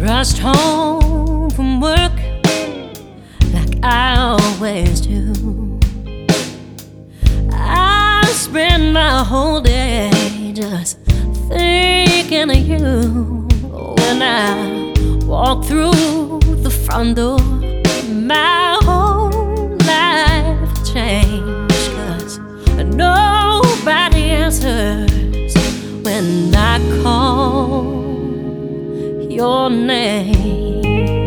Rushed home from work like I always do. I spend my whole day just thinking of you. When I walk through the front door, my whole life changed, 'cause nobody answers when I call your name.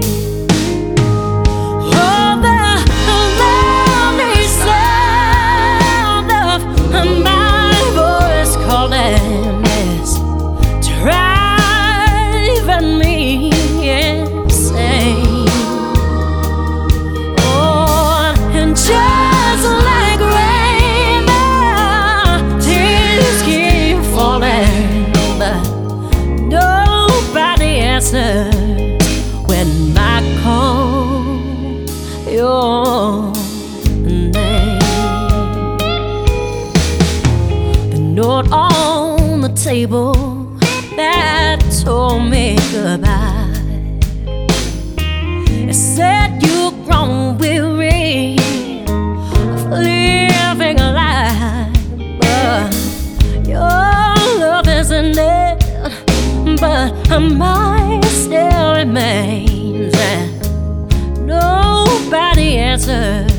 Oh, the lonely sound of my voice calling is driving me insane. Oh, and just like rain, my tears keep falling, but nobody answers when I call your name. The note on the table that told me goodbye, it said you've grown weary of living a lie, but your love isn't there. But mine still remains, and nobody answers